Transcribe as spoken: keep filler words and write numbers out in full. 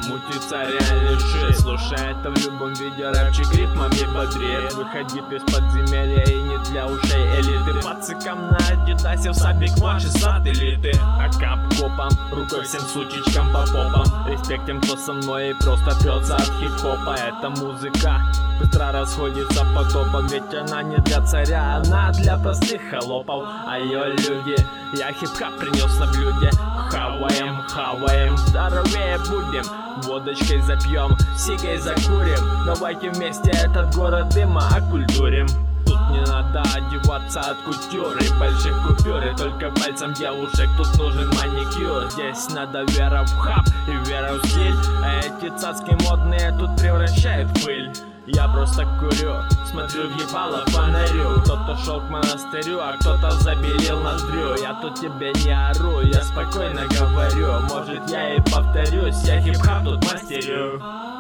мутится реальный шит. Слушай это в любом виде, рэпчик ритмами бодрит. Выходит из подземелья и не для ушей элиты. Пацикам на адидасе в сабик ваши сателлиты. А кап-копом, рукой всем сучечкам по попам. Респект тем, кто со мной и просто прется от хип-хопа. Эта музыка быстро расходится по топам, ведь она не для царя, она для простых холопов. А ее люди, я хип-хап принес на блюде. Хаваем, хаваем, здоровее будем. Водочкой запьем, сигой закурим. Давайте вместе этот город дыма окультурим. Тут не надо одеваться от кутюры, больших купюр, и только пальцем девушек тут нужен маникюр. Здесь надо вера в хап и вера в стиль, а эти цацки модные тут превращают в пыль. Я просто курю, смотрю в ебало фонарю. Кто-то шел к монастырю, а кто-то забелил ноздрю. Я тут тебе не ору, я спокойно говорю. Может я и повторюсь, я хип-хап тут мастерю.